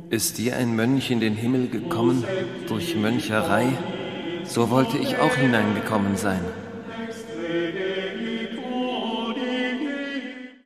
Ist dir ein Mönch in den Himmel gekommen durch Möncherei, so wollte ich auch hineingekommen sein.